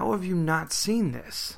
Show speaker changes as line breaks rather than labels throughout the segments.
how have you not seen this?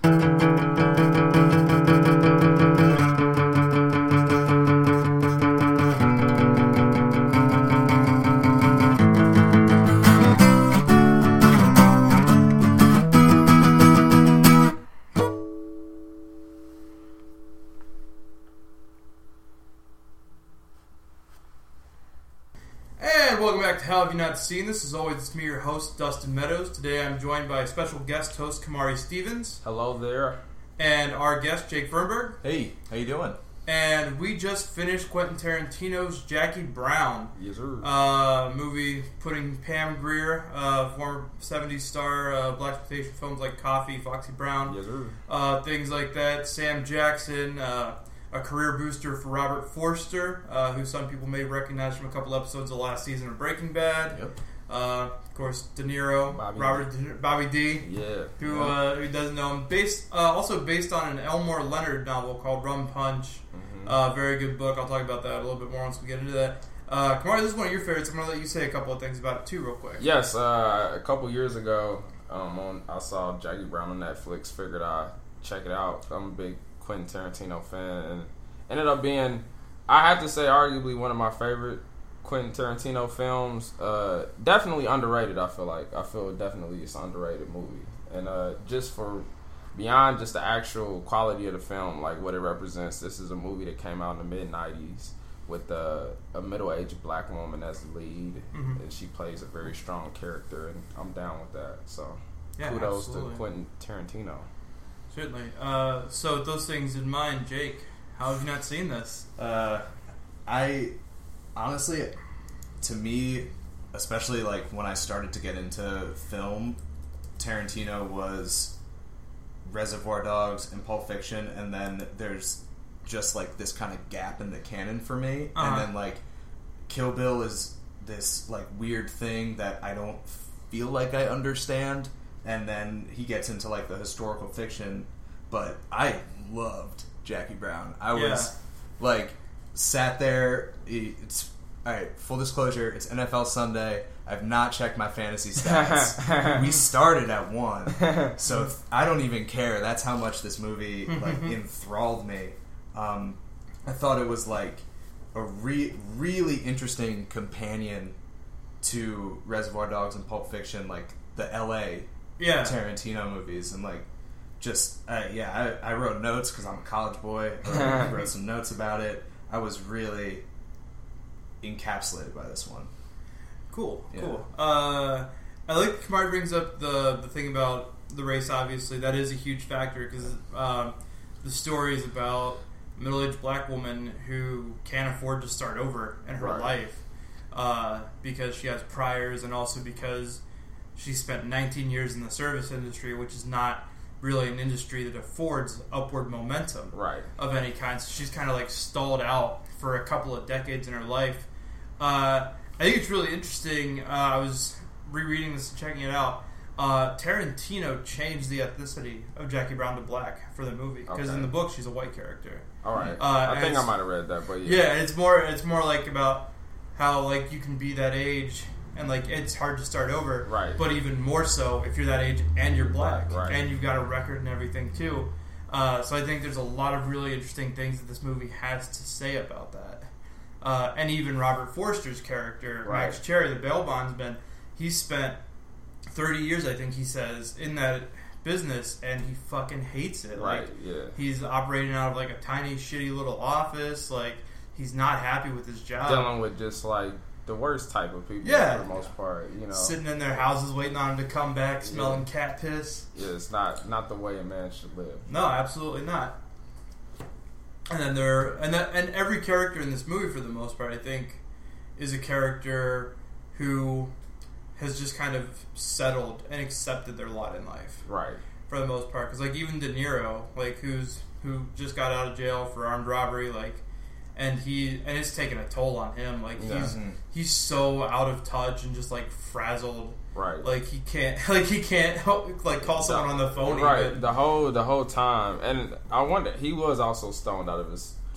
How have you not seen this? As always, it's me, your host, Dustin Meadows. Today I'm joined by special guest host, Kamari Stevens.
Hello there.
And our guest, Jake Fernberg.
Hey, how you doing?
And we just finished Quentin Tarantino's Jackie Brown.
Yes, sir.
Movie putting Pam Grier, former 70s star, blaxploitation films like Coffee, Foxy Brown.
Yes, sir.
Things like that. Sam Jackson, a career booster for Robert Forster, who some people may recognize from a couple episodes of last season of Breaking Bad.
Yep.
Of course, De Niro, Bobby D.
Yeah.
Who doesn't know him? Also based on an Elmore Leonard novel called Rum Punch. Mm-hmm. Very good book. I'll talk about that a little bit more once we get into that. Kamari, this is one of your favorites. I'm going to let you say a couple of things about it too real quick.
Yes. A couple years ago, I saw Jackie Brown on Netflix. Figured I'd check it out. I'm a big Quentin Tarantino fan, and ended up being, I have to say, arguably one of my favorite Quentin Tarantino films. Definitely underrated. I feel definitely it's an underrated movie, and just for beyond just the actual quality of the film, like what it represents. This is a movie that came out in the mid-90s with a middle-aged black woman as the lead, mm-hmm. and she plays a very strong character, and I'm down with that. So kudos to Quentin Tarantino.
Certainly. So with those things in mind, Jake, how have you not seen this?
I honestly, to me, especially like when I started to get into film, Tarantino was Reservoir Dogs and Pulp Fiction, and then there's just like this kind of gap in the canon for me. Uh-huh. And then like Kill Bill is this like weird thing that I don't feel like I understand. And then he gets into like the historical fiction, but I loved Jackie Brown. I was like sat there. It's all right. Full disclosure: it's NFL Sunday. I've not checked my fantasy stats. We started at 1, so I don't even care. That's how much this movie like enthralled me. I thought it was like a really interesting companion to Reservoir Dogs and Pulp Fiction, like the L.A. Tarantino movies, and like just I wrote notes because I'm a college boy. I wrote some notes about it. I was really encapsulated by this one.
Cool. I like Kamari brings up the thing about the race. Obviously, that is a huge factor because the story is about a middle-aged black woman who can't afford to start over in her life because she has priors, and also because she spent 19 years in the service industry, which is not really an industry that affords upward momentum of any kind. So she's kind of like stalled out for a couple of decades in her life. I think it's really interesting. I was rereading this and checking it out. Tarantino changed the ethnicity of Jackie Brown to black for the movie because in the book she's a white character.
All right, I think I might have read that, but
it's more like about how like you can be that age. And like it's hard to start over, but even more so if you're that age and you're black, and you've got a record and everything too. So I think there's a lot of really interesting things that this movie has to say about that. And even Robert Forster's character, Max Cherry, the bail bondsman, he spent 30 years, I think he says, in that business, and he fucking hates it. He's operating out of like a tiny, shitty little office. Like he's not happy with his job.
Dealing with just like the worst type of people for the most part,
sitting in their houses waiting on them to come back, smelling cat piss.
Yeah, it's not the way a man should live.
No, absolutely not. And then and every character in this movie, for the most part, I think, is a character who has just kind of settled and accepted their lot in life, for the most part. Because like even De Niro, like who just got out of jail for armed robbery, like. And it's taken a toll on him. Like he's so out of touch and just like frazzled. Like he can't like call someone on the phone.
The whole time. And I wonder, he was also stoned out of his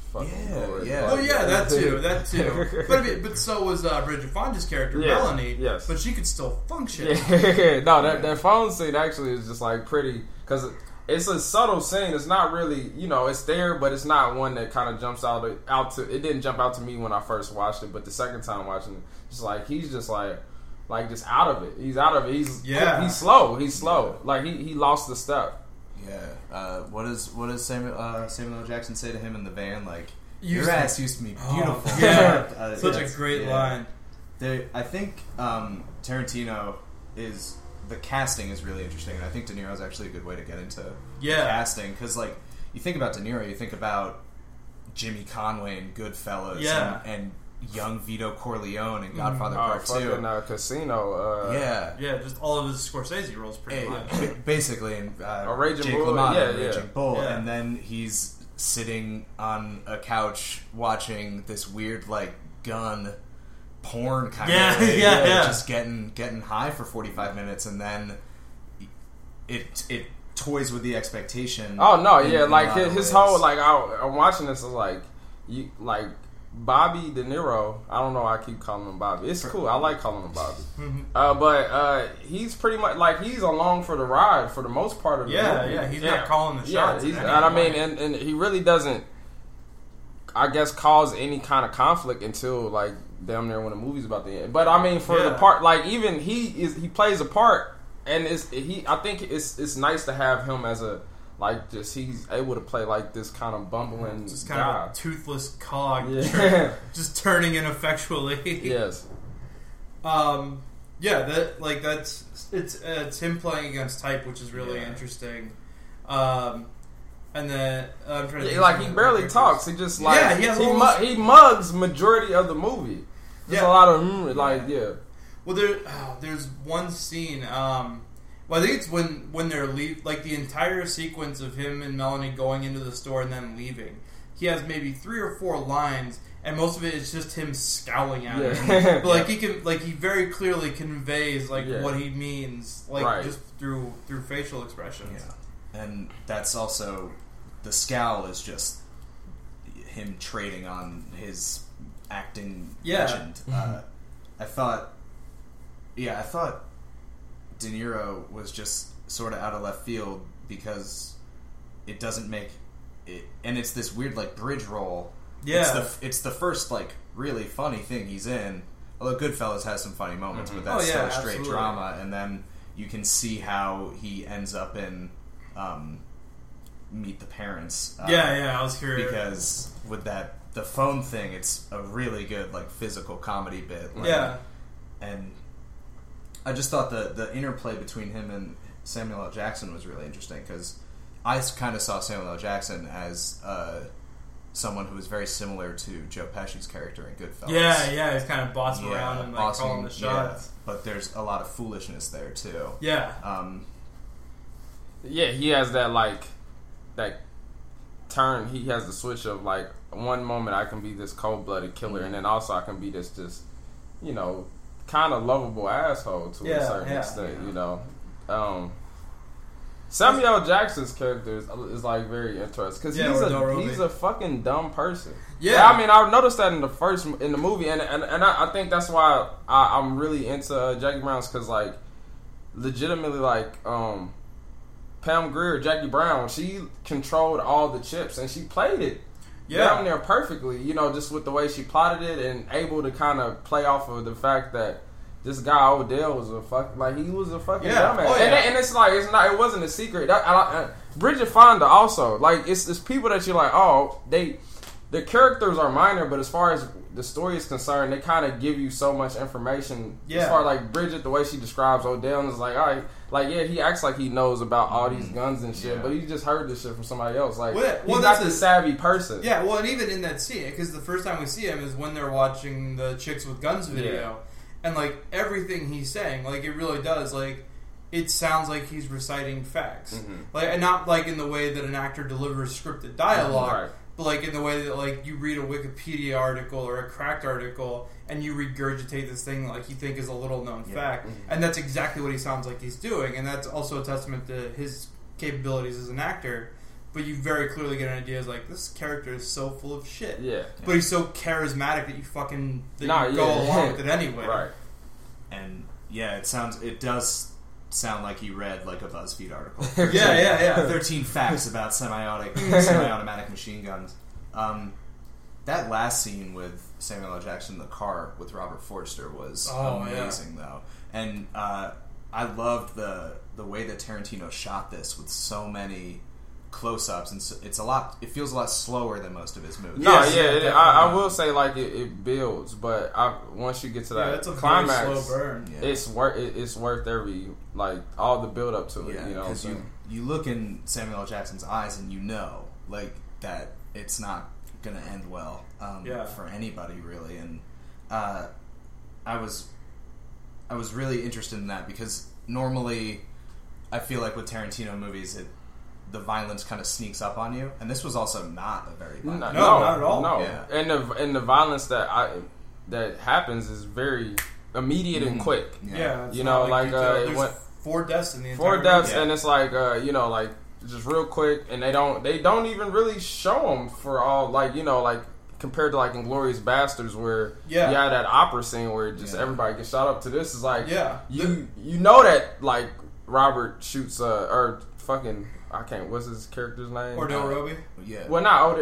fucking
Yeah,
Lord.
yeah.
Well, yeah, that too. But so was Bridget Fonda's character, Melanie.
Yes.
But she could still function.
Yeah. No, that phone scene actually is just like pretty, because it's a subtle scene. It's not really, it's there, but it's not one that kind of jumps out to. It didn't jump out to me when I first watched it, but the second time watching it, just like he's just like just out of it. He's out of it. He's slow. He's slow.
Yeah.
Like he lost the step.
Yeah. What does Samuel L. Jackson say to him in the van? Like,
Used
your
to-
ass used to be beautiful.
Oh, yeah. Such a
That's-
great line.
I think Tarantino is... The casting is really interesting, and I think De Niro is actually a good way to get into the casting, because, like, you think about De Niro, you think about Jimmy Conway in Goodfellas, and young Vito Corleone in Godfather Part 2.
Fucking Casino.
Yeah,
just all of his Scorsese roles, pretty much.
Basically, in
Raging
Jake
Bull,
LaMotta,
yeah.
Raging Bull,
Yeah.
and then he's sitting on a couch watching this weird, like, gun porn kind of thing, just getting high for 45 minutes, and then it toys with the expectation.
Oh no,
in
yeah,
a
like
lot of
his
ways.
whole I'm watching this. Is like Bobby De Niro. I don't know why I keep calling him Bobby. It's cool. I like calling him Bobby. But he's pretty much like he's along for the ride for the most part of the movie.
Yeah, he's not calling the shots.
And I mean, and he really doesn't, I guess, cause any kind of conflict until like damn near when the movie's about to end. But I mean, for the part, like even he plays a part, and I think it's nice to have him as a he's able to play like this kind of bumbling,
just kind
guy.
of a toothless cog,
Yeah.
just turning ineffectually.
Yes.
It's him playing against type, which is really interesting. And then I'm trying to think
he
of
barely
characters.
talks. He just he mugs majority of the movie. There's a lot of
Well, there's one scene. Well, I think it's when they're like the entire sequence of him and Melanie going into the store and then leaving. He has maybe 3 or 4 lines, and most of it is just him scowling at her. But he very clearly conveys what he means, just through facial expressions.
Yeah, and that's also the scowl is just him trading on his acting legend. I thought De Niro was just sort of out of left field because it doesn't make it, and it's this weird like bridge role.
Yeah,
it's the first like really funny thing he's in. Although Goodfellas has some funny moments, but that's still a straight
absolutely.
drama. And then you can see how he ends up in Meet the Parents.
I was curious
because with the phone thing, it's a really good like physical comedy bit. And I just thought the interplay between him and Samuel L. Jackson was really interesting because I kind of saw Samuel L. Jackson as someone who was very similar to Joe Pesci's character in Goodfellas.
Yeah, he's kind of bossing around and calling the shots.
Yeah, but there's a lot of foolishness there too.
Yeah.
He has that turn. He has the switch of like one moment I can be this cold-blooded killer, and then also I can be this just kind of lovable asshole to a certain extent. Samuel L. Jackson's character is like very interesting because he's a fucking dumb person. Yeah, I mean, I noticed that in the movie, and I think that's why I'm really into Jackie Brown's because like legitimately like Pam Grier, Jackie Brown, she controlled all the chips and she played it down there perfectly. Just with the way she plotted it and able to kind of play off of the fact that this guy Odell was a fucking dumbass.
Oh, yeah.
And it's like it wasn't a secret. Bridget Fonda also it's people that you're like, oh, the characters are minor, but as far as the story is concerned, they kind of give you so much information. As far as like Bridget, the way she describes Odell is like, all right, he acts like he knows about all these guns and shit, but he just heard this shit from somebody else. He's not the savvy person.
Yeah, well, and even in that scene, because the first time we see him is when they're watching the Chicks with Guns video. And, everything he's saying, it really does, it sounds like he's reciting facts.
Mm-hmm.
And not, in the way that an actor delivers scripted dialogue,
right.
but, in the way that, you read a Wikipedia article or a Cracked article, and you regurgitate this thing you think is a little-known fact. Mm-hmm. And that's exactly what he sounds like he's doing. And that's also a testament to his capabilities as an actor. but you very clearly get an idea is like this character is so full of shit.
Yeah.
But he's so charismatic that you fucking you
Nah,
go
yeah.
along with it anyway.
Right.
And yeah, it does sound like he read like a BuzzFeed article.
Yeah.
13 facts about semi-automatic machine guns. That last scene with Samuel L. Jackson in the car with Robert Forster was amazing, though. And I loved the way that Tarantino shot this with so many close-ups, and so it feels a lot slower than most of his movies.
No,
Yes,
I will say like it builds, but once you get to that
it's a
climax,
very slow burn.
Yeah.
it's worth every like all the build up to it.
Yeah,
you know,
because you look in Samuel L. Jackson's eyes and you know like that it's not going to end well for anybody really. And I was really interested in that because normally I feel like with Tarantino movies the violence kind of sneaks up on you, and this was also not a very violent.
No, not at all.
No,
Yeah.
and the violence that happens is very immediate and quick.
Yeah, it's
You
not
know, like,
there's
when-
4 deaths in the entire
4 deaths,
movie.
and it's like like just real quick, and they don't even really show them for all like like compared to like Inglourious Bastards where you had that opera scene where just everybody gets shot up. To this is like you know that like Robert shoots or fucking I can't what's his character's name
Ordell Robbie.
Yeah.
well not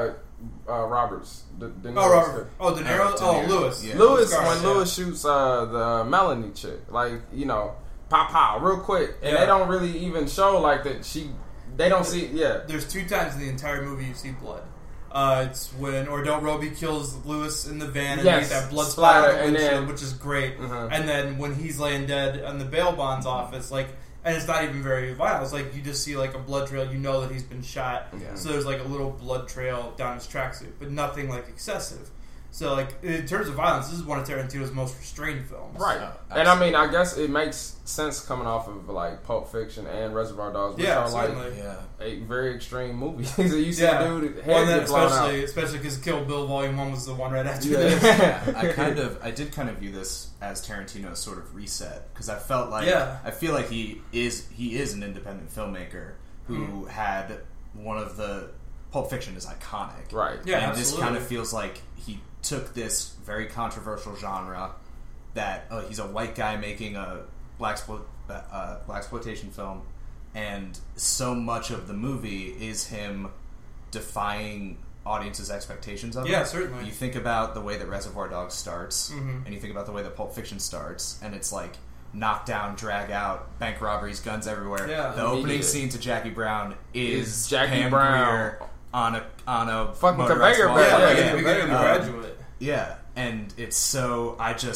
Roberts De Niro's
Robert. Oh, De Niro.
De
Oh,
Niro.
Lewis.
Yeah.
Lewis
Scar,
when Lewis shoots the Melanie chick, like pow pow real quick, and they don't really even show like that they don't see
There's 2 times in the entire movie you see blood. It's when Ordell Robbie kills Lewis in the van and you get that blood splatter on the windshield, which is great. And then when he's laying dead in the bail bonds office, like, and it's not even very violent. It's like you just see like a blood trail. You know that he's been shot.
Yeah.
So there's like a little blood trail down his tracksuit, but nothing like excessive. So like in terms of violence, this is one of Tarantino's most restrained films.
right. And I mean, I guess it makes sense coming off of like Pulp Fiction and Reservoir Dogs, which are like a very extreme movies. You see a dude head get blown out.
Especially because Kill Bill Volume 1 was the one right after
Yeah.
this.
I did kind of view this as Tarantino's sort of reset because I felt like I feel like he is an independent filmmaker who had one of the Pulp Fiction is iconic,
Right.
Yeah,
and
absolutely.
this kind of feels like he took this very controversial genre that he's a white guy making a blaxploitation film, and so much of the movie is him defying audiences' expectations of it.
Yeah, certainly.
You think about the way that Reservoir Dogs starts, and you think about the way that Pulp Fiction starts, and it's like knock down, drag out, bank robberies, guns everywhere.
Yeah.
The opening scene to Jackie Brown is
Jackie
Pam
Brown
Grier on a
Fucking
motorized
conveyor
ball.
belt.
Yeah, like
Yeah,
at the beginning of The Graduate.
Yeah, and it's so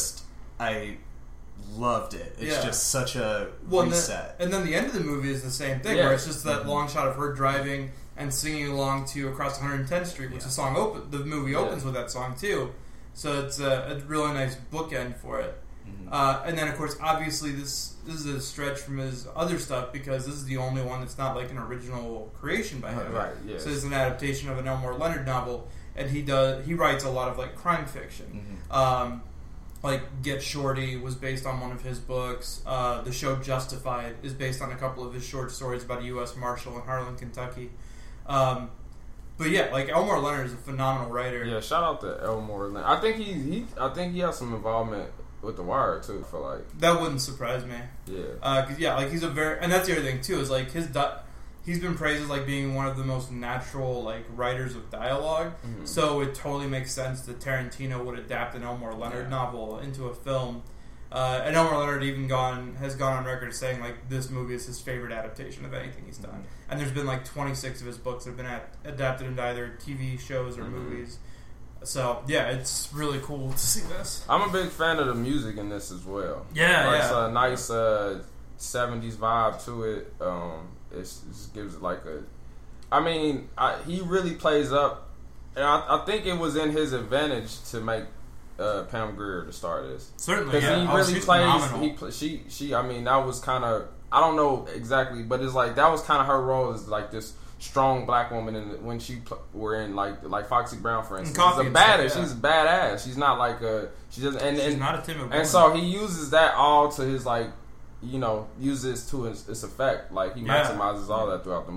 I loved it. It's just such a reset.
And then the end of the movie is the same thing, where it's just that long shot of her driving and singing along to Across 110th Street, which the movie opens with that song too. So it's a really nice bookend for it. And then, of course, obviously this is a stretch from his other stuff because this is the only one that's not like an original creation by him.
Right, yes.
So it's an adaptation of an Elmore Leonard novel, and he writes a lot of like crime fiction. Like Get Shorty was based on one of his books. The show Justified is based on a couple of his short stories about a U.S. Marshal in Harlan, Kentucky. But yeah, like Elmore Leonard is a phenomenal writer.
Yeah, shout out to Elmore Leonard. I think he has some involvement with The Wire too. For like
That wouldn't surprise me.
yeah,
Cause like he's a very, and that's the other thing too is like he's been praised as like being one of the most natural like writers of dialogue. So it totally makes sense that Tarantino would adapt an Elmore Leonard novel into a film. And Elmore Leonard has gone on record saying like this movie is his favorite adaptation of anything he's done. And there's been like 26 of his books that have been adapted into either TV shows or movies. So yeah, it's really cool to see this.
I'm a big fan of the music in this as well.
Yeah,
It's a nice 70s vibe to it. It just gives it like a. I mean, he really plays up, and I think it was in his advantage to make Pam Grier the star of this.
Certainly,
Because he really
she's
plays.
phenomenal.
She. I mean, that was kind of. I don't know exactly, but it's like that was kind of her role as like this strong black woman. And when she were in like Foxy Brown, for instance,
Coffee
she's a
and
badass.
stuff, yeah.
She's badass. She's not like a. She doesn't. And
She's not a timid woman.
and so he uses that all to his like. Uses to its effect. Like he maximizes all that throughout the movie.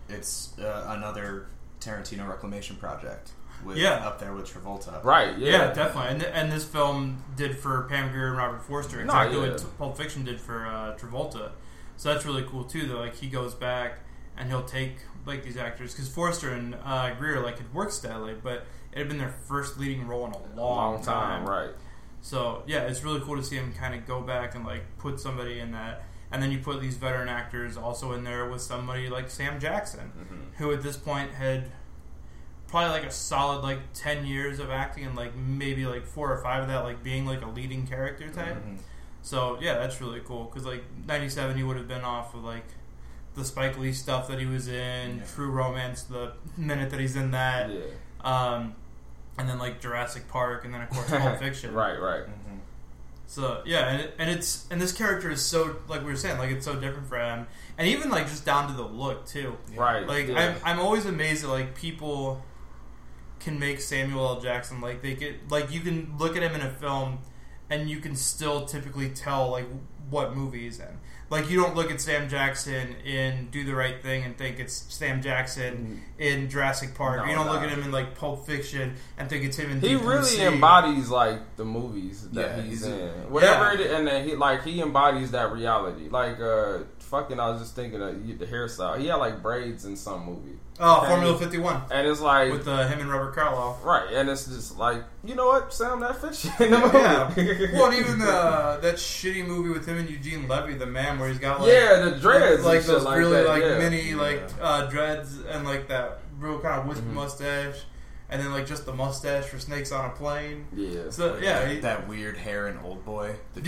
it's another Tarantino reclamation project.
Yeah.
Up there with Travolta.
Right,
Yeah, definitely. And this film did for Pam Grier and Robert Forster exactly
yeah.
what Pulp Fiction did for Travolta. So that's really cool too. That like he goes back and he'll take like these actors because Forster and Grier like had worked steadily, but it had been their first leading role in a long time.
Right.
So yeah, it's really cool to see him kind of go back and like put somebody in that. And then you put these veteran actors also in there with somebody like Sam Jackson, who at this point had probably like a solid like 10 years of acting and like maybe like 4 or 5 of that like being like a leading character type. So yeah, that's really cool because like 97 he would have been off of like the Spike Lee stuff that he was in, True Romance the minute that he's in that, and then like Jurassic Park, and then of course Pulp Fiction.
Right.
So yeah, and this character is so like we were saying, like it's so different for him, and even like just down to the look too.
Right.
Like I'm always amazed that like people can make Samuel L. Jackson like they get like you can look at him in a film, and you can still typically tell like what movie he's in. Like you don't look at Sam Jackson in Do the Right Thing and think it's Sam Jackson in Jurassic Park.
No,
you don't look at him in like Pulp Fiction and think it's him in.
He
Deep Blue
really
Sea.
embodies like the movies that he's in. Whatever it is, and then he embodies that reality. Like fucking, I was just thinking of the hairstyle. He had like braids in some movie.
Oh, Formula 51.
And it's like
with him and Robert Karloff.
Right, and it's just like, you know what, Sam, that fits you in the movie.
Yeah. Well, and even that shitty movie with him and Eugene Levy, The Man, where he's got like
the dreads,
like those
like
really
that,
mini dreads and like that real kind of wispy mustache, and then like just the mustache for Snakes on a Plane.
Yeah.
So
that weird hair in Old Boy.
He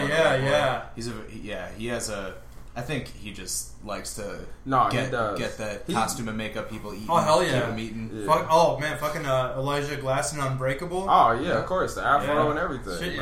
has a. I think he just likes to get that costume and makeup people eat.
Oh hell yeah!
Keep them eating.
Yeah. Fucking Elijah Glass in Unbreakable.
Oh yeah, of course, the afro and everything.
Shit,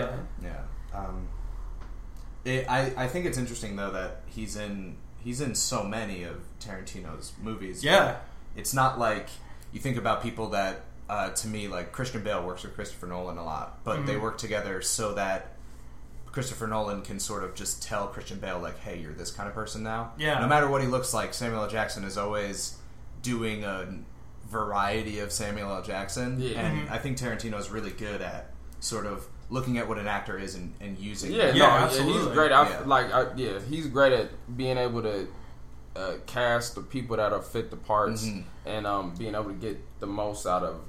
I think it's interesting though that he's in so many of Tarantino's movies.
Yeah,
it's not like you think about people that to me like Christian Bale works with Christopher Nolan a lot, but they work together so that Christopher Nolan can sort of just tell Christian Bale, like, hey, you're this kind of person now.
Yeah.
No matter what he looks like, Samuel L. Jackson is always doing a variety of Samuel L. Jackson. Yeah. And I think Tarantino is really good at sort of looking at what an actor is and using it.
Absolutely.
He's great. He's great at being able to cast the people that are fit the parts and being able to get the most out of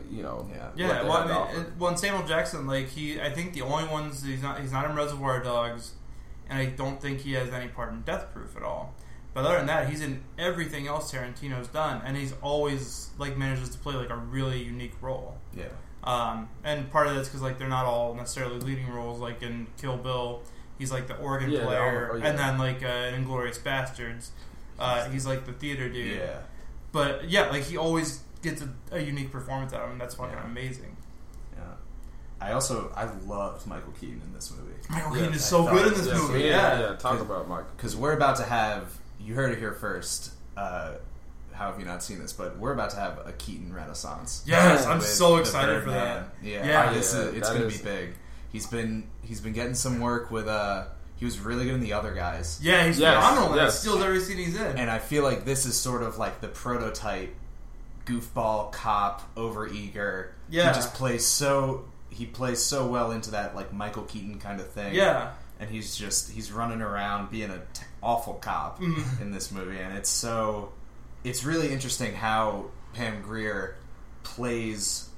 and Samuel Jackson, like I think the only ones he's not in Reservoir Dogs, and I don't think he has any part in Death Proof at all. But other than that, he's in everything else Tarantino's done, and he's always like manages to play like a really unique role.
Yeah.
And part of that's because like they're not all necessarily leading roles. Like in Kill Bill, he's like the organ player, and then like in Inglourious Bastards. He's like the theater dude.
Yeah.
But yeah, like he always gets a unique performance out of him. That's fucking amazing.
Yeah. I loved Michael Keaton in this movie.
Michael Keaton is so good in this movie.
Yeah, talk about Michael.
Because we're about to have, you heard it here first, how have you not seen this, but we're about to have a Keaton renaissance.
Yes, I'm so excited for that.
Yeah. It's going to be big. He's been getting some work with he was really good in The Other Guys.
Yeah, he's phenomenal. He steals every scene he's in.
And I feel like this is sort of like the prototype goofball cop, overeager.
Yeah.
He plays so well into that like Michael Keaton kind of thing.
Yeah.
And he's running around being an awful cop in this movie, and it's really interesting how Pam Grier plays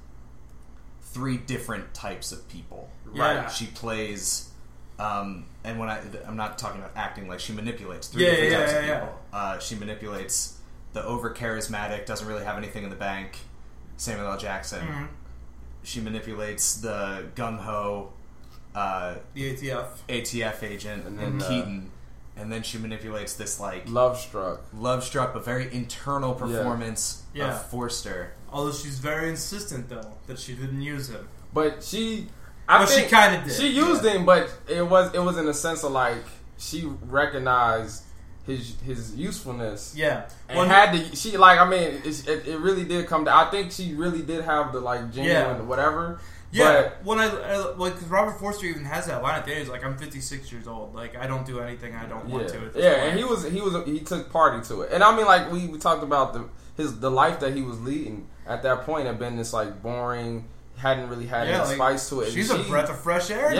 3 different types of people.
Yeah.
Right? She plays and when I'm not talking about acting, like she manipulates 3 different types of people. She manipulates the over charismatic, doesn't really have anything in the bank, Samuel L. Jackson. She manipulates the gung ho,
the
ATF agent, and then Keaton. And then she manipulates this like
love struck,
but very internal performance of Forster.
Although she's very insistent though that she didn't use him,
but she
kind of did.
She used him, but it was in a sense of like she recognized his usefulness.
Yeah,
and had to. She like I mean, it really did come to. I think she really did have the like genuine whatever.
Yeah, when I like, because Robert Forster even has that line at the end. He's like, "I'm 56 years old. Like, I don't do anything I don't want to." At this point.
And he took party to it. And I mean, like we talked about the life that he was leading at that point had been this like boring, hadn't really had any spice to it.
She's a breath of fresh air.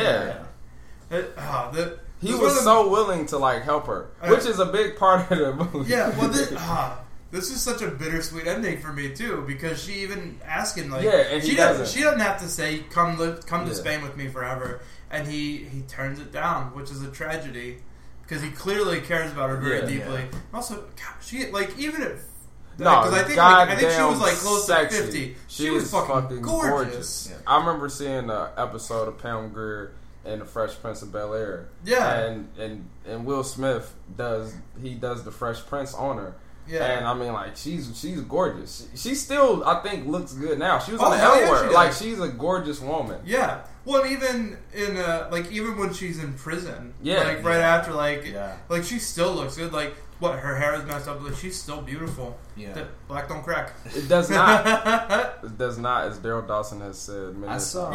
Yeah. He was so willing to like help her, which is a big part of the movie.
Yeah, well, this is such a bittersweet ending for me too, because she even asked him like,
and
she doesn't have to say come to Spain with me forever, and he turns it down, which is a tragedy because he clearly cares about her very deeply. And also, God, she like even if. Because I think she was like close to 50. She was fucking gorgeous.
Yeah. I remember seeing an episode of Pam Grier in The Fresh Prince of Bel-Air.
Yeah,
and Will Smith does the Fresh Prince on her. Yeah, and I mean, like she's gorgeous. She still, I think, looks good now. She was on the L Word. Like she's a gorgeous woman.
Yeah. Well, even in even when she's in prison, right after, like she still looks good. Like her hair is messed up, but she's still beautiful. Yeah, black don't crack.
It does not. It does not, as Daryl Dawson has said.
I saw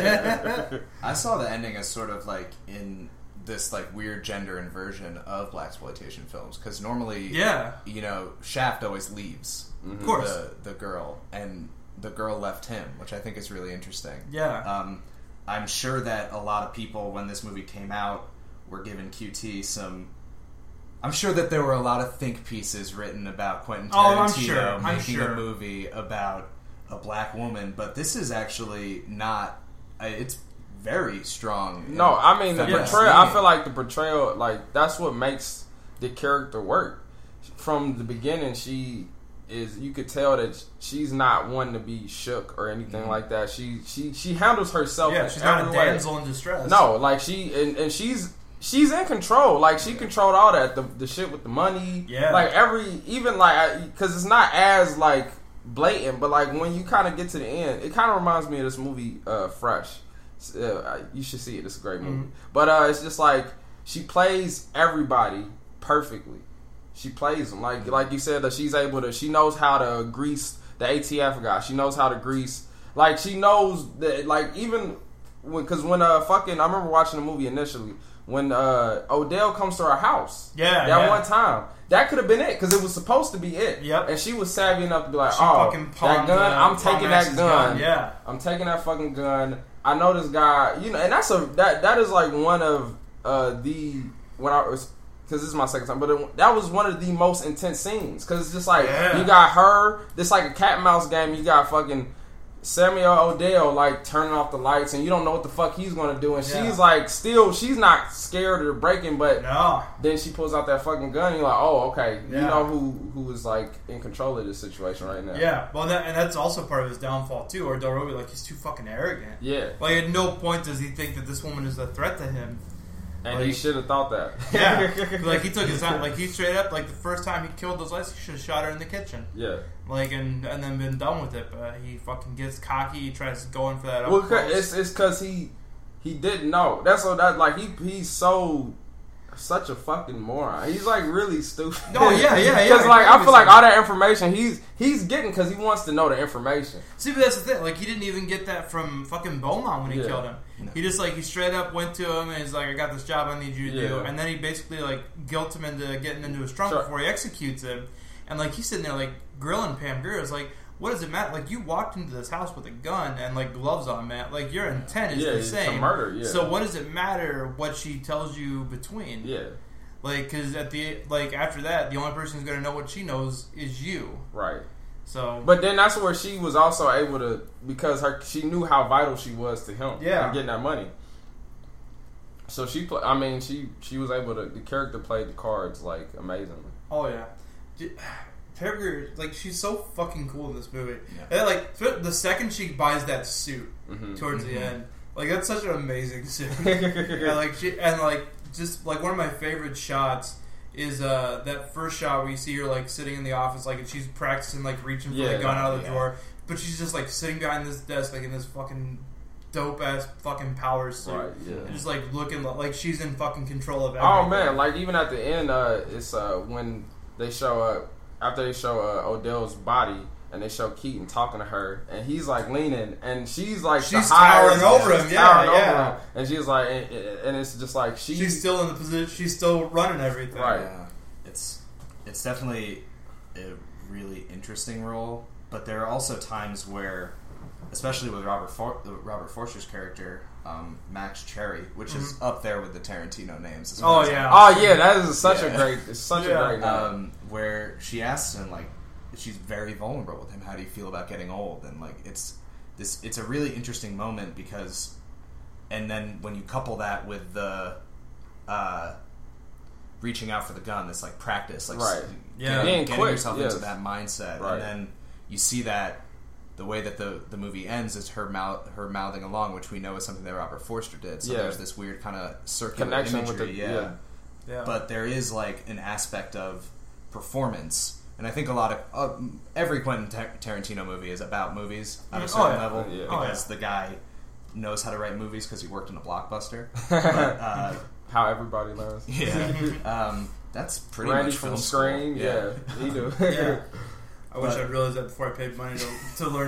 the ending as sort of like in this like weird gender inversion of blaxploitation films, because normally, Shaft always leaves,
of course,
the girl, and the girl left him, which I think is really interesting.
Yeah.
I'm sure that a lot of people, when this movie came out, were giving QT some. I'm sure that there were a lot of think pieces written about Quentin Tarantino making a movie about a black woman, but this is actually not. It's very strong.
No, I mean the portrayal. I feel like the portrayal, like that's what makes the character work. From the beginning, you could tell that she's not one to be shook or anything like that. She handles herself.
Yeah, she's not a damsel in distress.
No, like she's in control. Like she controlled all that, the shit with the money.
Yeah,
like because it's not as like blatant, but like when you kind of get to the end, it kind of reminds me of this movie Fresh. You should see it. It's a great movie. But it's just like she plays everybody perfectly. She plays them like you said, that she's able to. She knows how to grease the ATF guy. She knows how to grease. Like she knows that. Like even because when I remember watching the movie initially when Odell comes to our house. One time. That could have been it, because it was supposed to be it.
Yep.
And she was savvy enough to be like, that gun, I'm taking that gun.
Yeah.
I'm taking that fucking gun. I know this guy, and that is like one of because this is my second time, but that was one of the most intense scenes, because it's just like, you got her, it's like a cat and mouse game, you got fucking Samuel Odell like turning off the lights, and you don't know what the fuck he's gonna do, and she's like she's not scared or breaking, but then she pulls out that fucking gun, and you're like, oh, okay, you know who is like in control of this situation right now.
Yeah, well, that's also part of his downfall too. Or Del Robbie, like he's too fucking arrogant.
Yeah,
like at no point does he think that this woman is a threat to him.
And like, he should have thought that.
Yeah, like he took his time. Like he straight up, like the first time he killed those lights, he should have shot her in the kitchen.
Yeah.
Like and then been done with it. But he fucking gets cocky. He tries to go in for that.
Well, it's because he didn't know. That's what like he's such a fucking moron. He's like really stupid.
Oh yeah.
Because like I feel like all that information he's getting because he wants to know the information.
See, but that's the thing. Like he didn't even get that from fucking Beaumont when he killed him. No. He just he straight up went to him and he's like, I got this job I need you to do, and then he basically like guilt him into getting into his trunk before he executes him, and like he's sitting there like grilling Pam Grier. It's like, what does it matter? Like you walked into this house with a gun and like gloves on, man. Like your intent is the same.
It's murder. Yeah.
So what does it matter what she tells you between?
Yeah.
Like because after that, the only person who's gonna know what she knows is you.
Right.
So,
but then that's where she was also able to, because she knew how vital she was to him.
Yeah.
And getting that money. So she was able to. The character played the cards like amazingly.
Oh yeah. Pam Grier, like she's so fucking cool in this movie. Yeah. And like the second she buys that suit towards the end, like that's such an amazing suit. and just like one of my favorite shots is that first shot where you see her like sitting in the office, like and she's practicing like reaching for the gun out of the drawer, but she's just like sitting behind this desk like in this fucking dope ass fucking power suit, and just like looking like she's in fucking control of everything.
Oh man, like even at the end, it's when they show after they show Odell's body, and they show Keaton talking to her, and he's like leaning, and she's like
she's towering over him,
and she's like, and it's just like
she's still in the position, she's still running everything,
right?
Yeah. It's definitely a really interesting role, but there are also times where, especially with Robert Forster's character, Max Cherry, which is up there with the Tarantino names.
That is such a great name.
Where she asks him, like, she's very vulnerable with him. How do you feel about getting old? And like, it's a really interesting moment because, and then when you couple that with the reaching out for the gun, this like practice, like getting yourself into that mindset, and then you see that the way that the movie ends is her mouthing along, which we know is something that Robert Forster did. So there's this weird kind of circular
connection
imagery,
with
But there is like an aspect of performance, and I think a lot of every Quentin Tarantino movie is about movies at a certain level because the guy knows how to write movies because he worked in a blockbuster. But,
how everybody learns.
That's pretty
Randy
much
from
film
Scream.
school.
Yeah, he do.
I wish I'd realized that before I paid money to learn.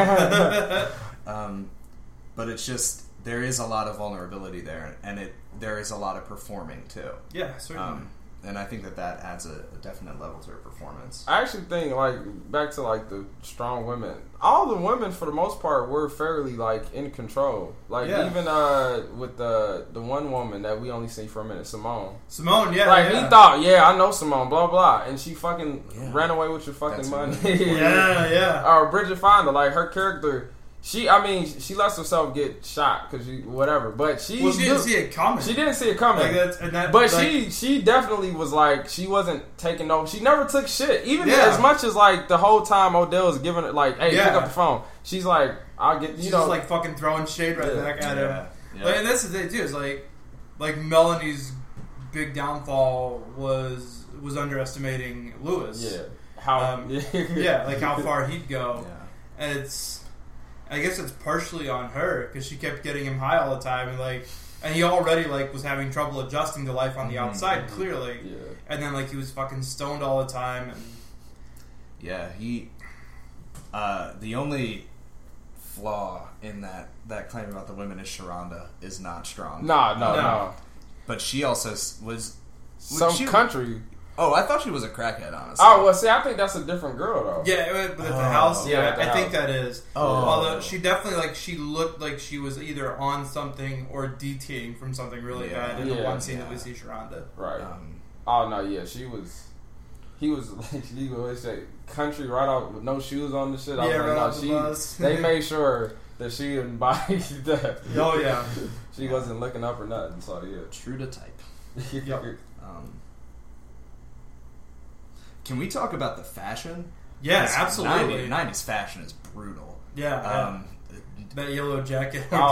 But it's just there is a lot of vulnerability there, and there is a lot of performing too.
Yeah, certainly.
And I think that adds a definite level to her performance.
I actually think, like, back to like the strong women. All the women, for the most part, were fairly like in control. Like even with the one woman that we only see for a minute, Simone,
he
thought, I know Simone, blah blah, and she fucking ran away with your fucking money. Or Bridget Fonda, like her character. She lets herself get shot because whatever, but she
didn't see it coming.
She didn't see it coming, she definitely was like she wasn't taking no. She never took shit, even as much as like the whole time Odell was giving it like, hey, pick up the phone. She's like, I'll get
She's just like fucking throwing shade back at him. Like, and that's the thing too. Is like Melanie's big downfall was underestimating Lewis. Like how far he'd go, and I guess it's partially on her because she kept getting him high all the time, and he already like was having trouble adjusting to life on the outside, clearly. Yeah. And then like he was fucking stoned all the time, and
he. The only flaw in that claim about the women is Sharonda is not strong.
No.
But she also was
country.
Oh, I thought she was a crackhead, honestly.
Oh, well, see, I think that's a different girl, though.
Yeah, but at the house, I think that is.
Oh.
Although she definitely, she looked like she was either on something or DTing from something really bad in the one scene that we see Sharonda.
Right. She was... He was, like, he would always say, country right out with no shoes on the shit. I was like, no, they made sure that she didn't buy that.
Oh, yeah.
She wasn't looking up or nothing, so,
True to type.
Yep.
Can we talk about the fashion?
Yeah, absolutely.
90s fashion is brutal.
Yeah. That yellow jacket.
The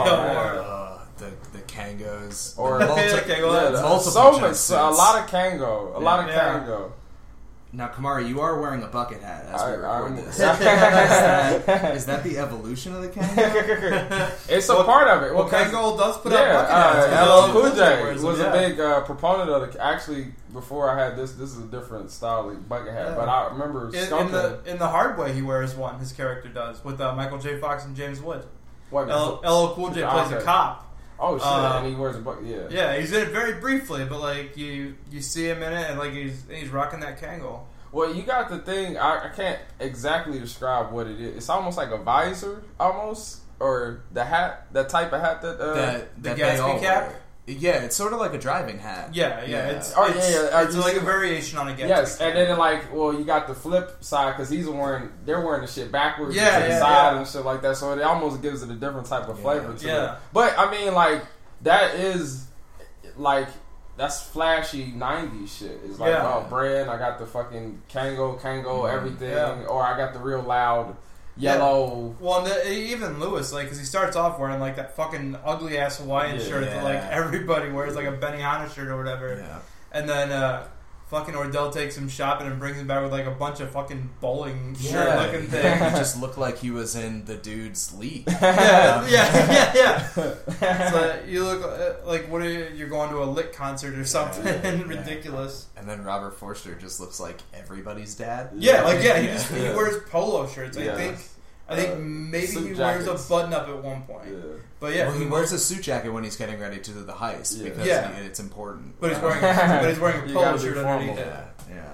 Kangos.
Or
multiple
a lot of Kango. A lot of Kango.
Now, Kamari, you are wearing a bucket hat as we record this. Is that the evolution of the Kango?
It's a part of it.
Well, Kango does put out bucket hats.
LL Cool J was a big proponent of it. Actually, before I had this is a different style of bucket hat. But I remember
in the Hard Way he wears one. His character does with Michael J. Fox and James Wood. LL Cool J plays a cop.
Oh shit! And he wears a bucket.
Yeah, he's in it very briefly, but like you see him in it, and like he's rocking that Kangol.
Well, you got the thing. I can't exactly describe what it is. It's almost like a visor, or the hat, that type of hat
the Gatsby cap.
Yeah, it's sort of like a driving hat.
Yeah. It's like a variation on a Gatsby.
Yes,
cap.
and then you got the flip side because they're wearing the shit backwards to the side and shit like that. So it almost gives it a different type of flavor to it. But I mean, that is that's flashy 90s shit. It's like brand. I got the fucking Kango everything, or I got the real loud. Yellow.
Well, even Lewis, because he starts off wearing that fucking ugly ass Hawaiian shirt that everybody wears, like a Benihana shirt or whatever. Yeah. And then fucking Ordell takes him shopping and brings him back with like a bunch of fucking bowling
Yeah.
shirt looking
He
thing.
just looked like he was in the dude's league.
yeah. So you look like what are you're going to a Lick concert or something
Yeah.
ridiculous.
And then Robert Forster just looks like everybody's dad.
He
Yeah.
wears polo shirts.
Yeah.
I think maybe
suit
he wears
jackets.
a button up at one point. But yeah,
Well, he wears a suit jacket when he's getting ready to do the heist
Yeah.
because
Yeah.
it's important.
but he's wearing a
You
polo
gotta be
shirt
formal.
underneath it.
Yeah.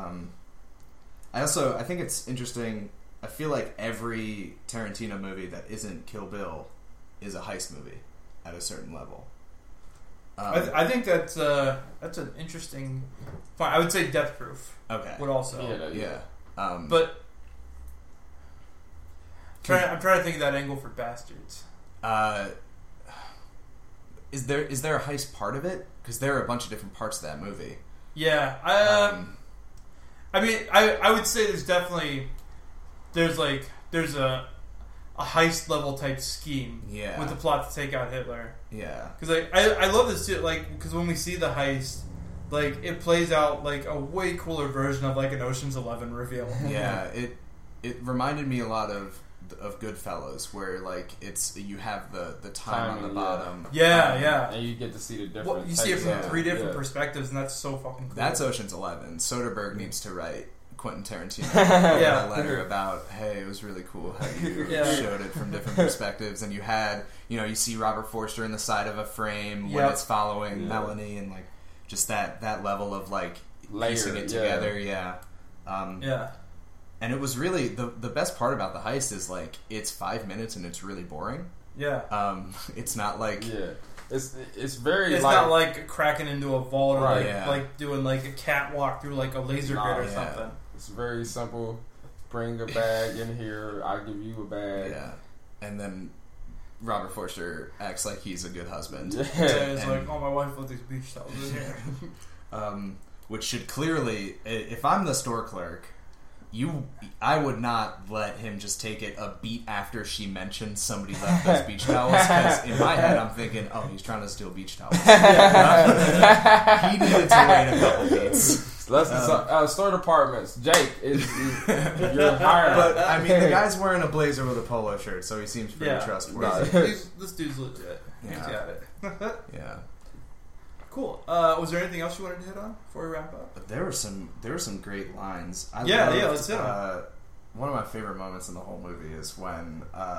I think it's interesting. I feel like every Tarantino movie that isn't Kill Bill is a heist movie at a certain level.
I think that's an interesting. I would say Death Proof
Okay.
would also.
Yeah.
But I'm trying to think of that angle for Bastards.
Is there a heist part of it? Because there are a bunch of different parts of that movie.
Yeah, I mean, I would say there's a heist level type scheme
Yeah.
with the plot to take out Hitler.
Yeah.
Because I love this too. Like, because when we see the heist, like it plays out like a way cooler version of like an Ocean's 11 reveal.
Yeah. It reminded me a lot of Goodfellas, where like you have the time on the bottom.
Yeah.
And you get to see the different.
Well, you see it from
Yeah.
3 different
Yeah.
perspectives, and that's so fucking cool.
That's Ocean's 11. Soderbergh needs to write Quentin Tarantino
Yeah.
a letter about, hey, it was really cool how you
Yeah.
showed it from different perspectives, and you had, you see Robert Forster in the side of a frame when
Yep.
it's following
Yeah.
Melanie, and like just that level of like piecing
Layered,
it
yeah.
together. Yeah.
yeah.
And it was really the best part about the heist is like it's 5 minutes and it's really boring.
Yeah.
It's not like
Yeah, it's very.
It's
like,
not like cracking into a vault or
Right,
yeah.
like doing like a catwalk through like a laser grid or
yeah.
something.
It's very simple. Bring a bag in here. I'll give you a bag.
yeah. And then Robert Forster acts like he's a good husband.
So it's
And-
like, oh, my wife left these beach towels in here.
Which should clearly, if I'm the store clerk, I would not let him just take it a beat after she mentioned somebody left those beach towels, because in my head I'm thinking, oh, he's trying to steal beach towels. He needed to wait a couple beats.
Let's store departments. Jake, you're hired.
But I mean, the guy's wearing a blazer with a polo shirt, so he seems pretty
Yeah.
trustworthy.
This dude's legit. He's
Yeah.
got it.
Yeah.
Cool. Was there anything else you wanted to hit on before we wrap up?
But there were some great lines.
Yeah, let's hit 'em.
One of my favorite moments in the whole movie is when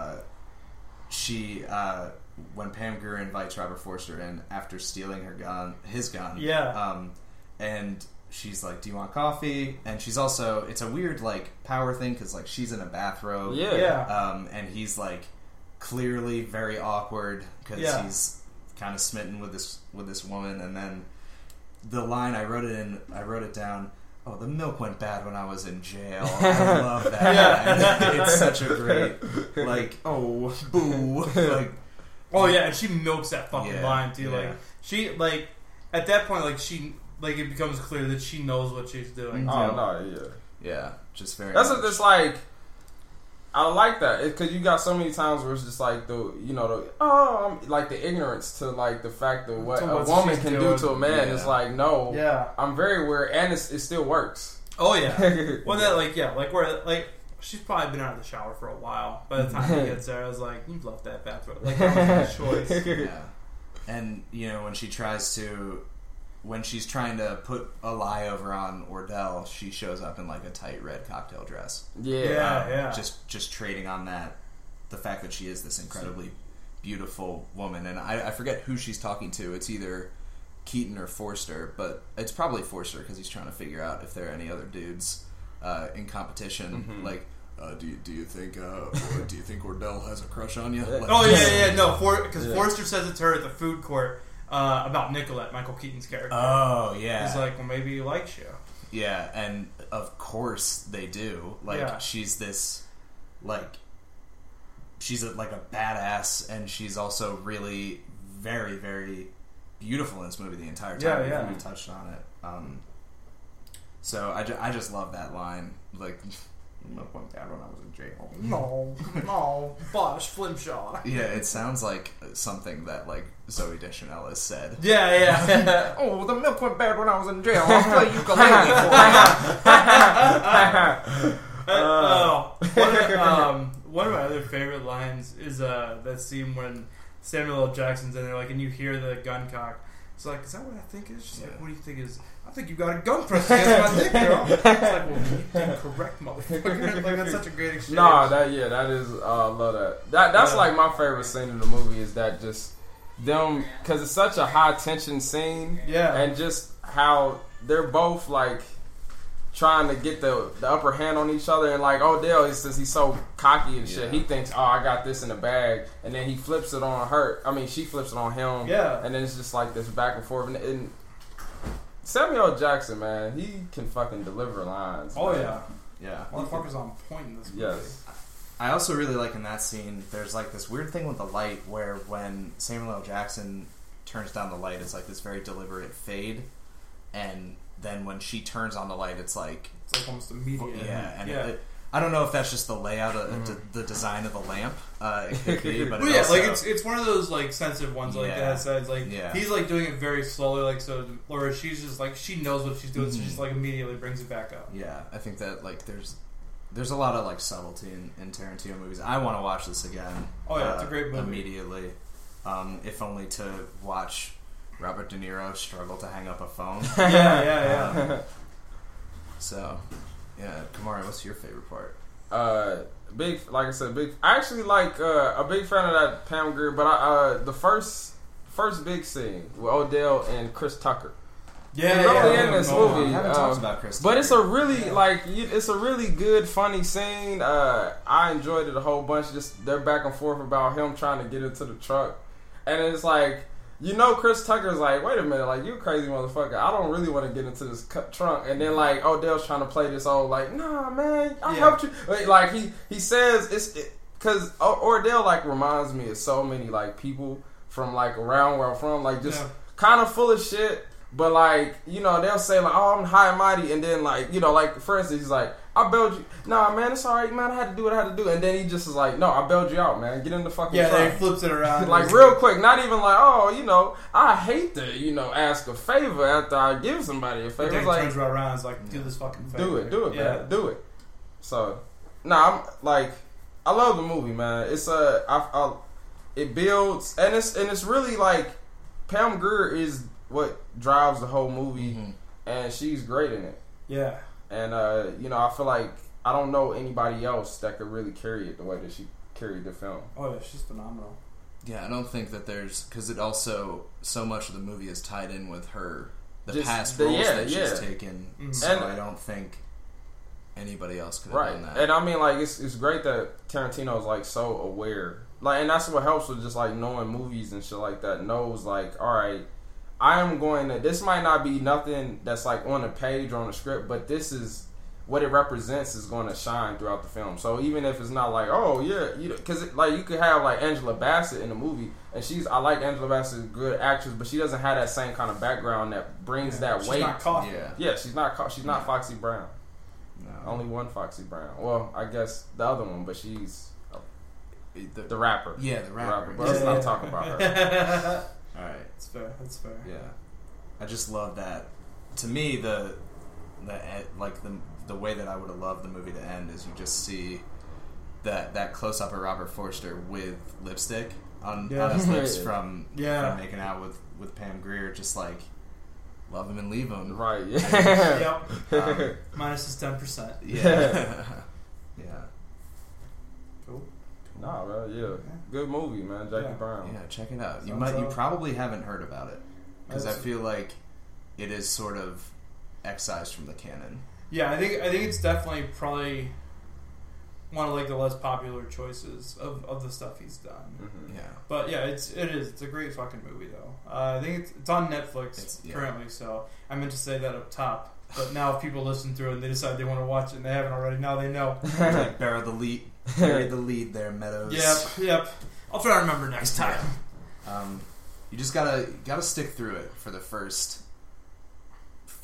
when Pam Grier invites Robert Forster in after stealing his gun.
Yeah.
And she's like, "Do you want coffee?" And she's also, it's a weird like power thing because like she's in a bathrobe.
Yeah.
And he's like clearly very awkward because
Yeah.
he's kind of smitten with this woman. And then the line, I wrote it down. Oh, the milk went bad when I was in jail. I love that.
Yeah.
It's such a great, like, oh, boo. Like,
Oh yeah, and she milks that fucking
Yeah,
line too.
yeah.
Like she like at that point, like it becomes clear that she knows what she's doing.
Oh
too.
no, yeah.
yeah, just very.
That's
much.
it's like. I like that because you got so many times where it's just like like the ignorance to like the fact of what
To
a
what
woman
she's
can
doing.
do to a man.
Yeah.
It's like no,
Yeah.
I'm very aware, and it still works.
Oh yeah. Well, that like where like she's probably been out of the shower for a while. By the time he gets there, I was like, you've left that bathroom. Like that was a choice.
Yeah, and when she's trying to put a lie over on Ordell, she shows up in like a tight red cocktail dress.
Yeah.
Just trading on that, the fact that she is this incredibly beautiful woman, and I forget who she's talking to. It's either Keaton or Forster, but it's probably Forster because he's trying to figure out if there are any other dudes in competition.
Mm-hmm.
Like, do you think Ordell has a crush on you? Like,
Oh yeah. No, because Forrester says it to her at the food court about Nicolette, Michael Keaton's character.
Oh yeah.
He's like, well, maybe he likes you.
Yeah, and of course they do. Like,
Yeah.
she's this, like, she's like a badass, and she's also really very, very beautiful in this movie the entire time.
Yeah.
We touched on it. So I just love that line. Like, milk went bad when I was in jail.
No, Bosh Flimshaw.
Yeah, it sounds like something that like Zooey Deschanel has said.
Yeah.
Oh, the milk went bad when I was in jail. I'll play ukulele
one of my other favorite lines is that scene when Samuel L. Jackson's in there, like, and you hear the gun cock. It's like, is that what I think is? She's like, what do you think is? I think you got a gun pressed against my dick, girl. It's like, well, you incorrect, motherfucker. Like, that's such a great exchange.
Nah, that is I love that. That's like my favorite scene in the movie is that just them, because it's such a high tension scene.
Yeah,
and just how they're both like trying to get the upper hand on each other, and like Odell, since he's so cocky and shit, he thinks, oh, I got this in the bag, and then he flips it on her. I mean, she flips it on him.
Yeah, and
then it's just like this back and forth. And Samuel L. Jackson, man, he can fucking deliver lines.
Oh
man.
Yeah.
Motherfucker's on point in this movie.
Yes.
I also really like in that scene, there's like this weird thing with the light where when Samuel L. Jackson turns down the light, it's like this very deliberate fade, and then when she turns on the light, it's like
almost immediate.
Yeah, and I don't know if that's just the layout of the design of the lamp. It could be, but
yeah, like it's one of those like sensitive ones like that. So it's like
Yeah.
he's like doing it very slowly, like so. Laura, she's just like she knows what she's doing, so she just like immediately brings it back up.
Yeah, I think that like there's a lot of like subtlety in Tarantino movies. I want to watch this again.
Oh yeah, it's a great movie.
Immediately, if only to watch Robert De Niro struggle to hang up a phone.
Yeah.
So, yeah, Kamari, what's your favorite part?
Big, like I said, big. I actually like a big fan of that Pam Grier, but the first big scene with Odell and Chris Tucker. In this movie.
I haven't talked about Chris Tucker.
But it's a really it's a really good, funny scene. I enjoyed it a whole bunch. Just they're back and forth about him trying to get into the truck, and it's like, Chris Tucker's like, wait a minute, like, you crazy motherfucker. I don't really want to get into this trunk. And then like Odell's trying to play this old like, nah man, I helped you. Like he says because Odell like reminds me of so many like people from like around where I'm from, like just kind of full of shit. But like, they'll say like, oh, I'm high and mighty, and then like, like for instance, he's like, I bailed you. Nah, man, it's all right, man. I had to do what I had to do, and then he just is like, no, I bailed you out, man. Get in the fucking truck.
Then he flips it around,
like real quick. Not even like, oh, I hate to, ask a favor after I give somebody a favor.
He
like,
turns right around, and is like, do this fucking favor.
Do it, man. Do it. So, I'm like, I love the movie, man. It's it builds, and it's really like Pam Grier is what drives the whole movie, and she's great in it.
Yeah.
And I feel like I don't know anybody else that could really carry it the way that she carried the film.
Oh yeah, she's phenomenal.
Yeah, I don't think that because it also so much of the movie is tied in with the past roles that she's taken. So I don't think anybody else could have done that.
And I mean, like, it's great that Tarantino's like so aware, like, and that's what helps with just like knowing movies and shit like that. Knows like, all right, I am going to. This might not be nothing that's like on the page or on the script, but this is what it represents is going to shine throughout the film. So even if it's not like, oh yeah, because like you could have like Angela Bassett in the movie, and I like Angela Bassett, a good actress, but she doesn't have that same kind of background that brings that weight.
She's not caught.
Yeah, she's not. She's not Foxy Brown. No. Only one Foxy Brown. Well, I guess the other one, but she's the rapper.
Yeah, the rapper.
But let's not talk about her.
All right,
that's fair.
Yeah, I just love that. To me, the way that I would have loved the movie to end is you just see that close up of Robert Forster with lipstick on his lips from making out with Pam Grier, just like love him and leave him.
Right. Yeah.
Yep. Minus his 10%.
Yeah. Yeah.
Cool.
Nah, bro, good movie, man. Jackie Brown.
Yeah, check it out. You probably haven't heard about it because I feel like it is sort of excised from the canon.
Yeah, I think it's definitely probably one of like the less popular choices of the stuff he's done.
Mm-hmm. Yeah,
but yeah, it is. It's a great fucking movie though. I think it's on Netflix currently, so I meant to say that up top. But now if people listen through it and they decide they want to watch it and they haven't already, now they know.
Like bury the lead there, Meadows.
Yep. I'll try to remember next time.
You just gotta stick through it for the first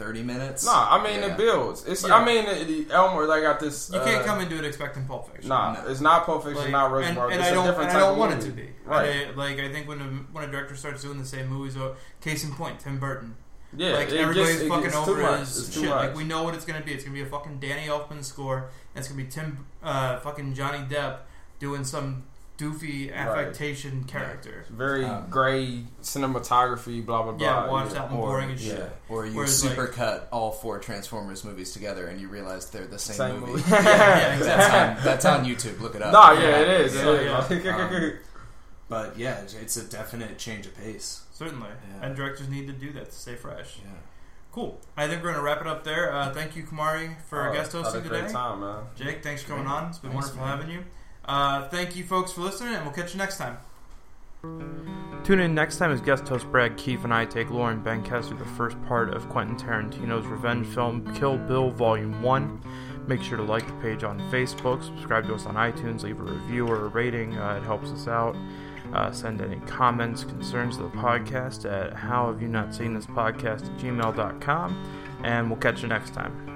30 minutes.
Nah, I mean it builds. It's I mean Elmer, they got this.
You can't come into it expecting Pulp Fiction.
Nah, no. It's not Pulp Fiction,
like,
not Reservoir.
And
it's
I don't,
a different
and
type
I don't want
movie.
it to be.
Right.
I think when a director starts doing the same movies, case in point, Tim Burton.
Yeah,
like everybody's fucking over
his
shit. Like we know what it's gonna be. It's gonna be a fucking Danny Elfman score. And it's gonna be fucking Johnny Depp doing some doofy affectation character.
Very gray cinematography, blah blah blah.
Yeah, washed out and boring as shit.
Or you supercut all 4 Transformers movies together and you realize they're the same movie.
Yeah, exactly.
That's on YouTube. Look it up.
No, it is.
But yeah, it's a definite change of pace.
Certainly. Yeah. And directors need to do that to stay fresh.
Yeah.
Cool. I think we're going to wrap it up there. Thank you, Kamari, for guest hosting today.
Great time, man.
Jake, thanks for coming on. It's been wonderful having you. Thank you, folks, for listening, and we'll catch you next time. Tune in next time as guest host Brad Keefe and I take Lauren Benkes through the first part of Quentin Tarantino's revenge film, Kill Bill Volume 1. Make sure to like the page on Facebook, subscribe to us on iTunes, leave a review or a rating. It helps us out. Send any comments, concerns to the podcast at howhaveyounotseenthispodcast@gmail.com, and we'll catch you next time.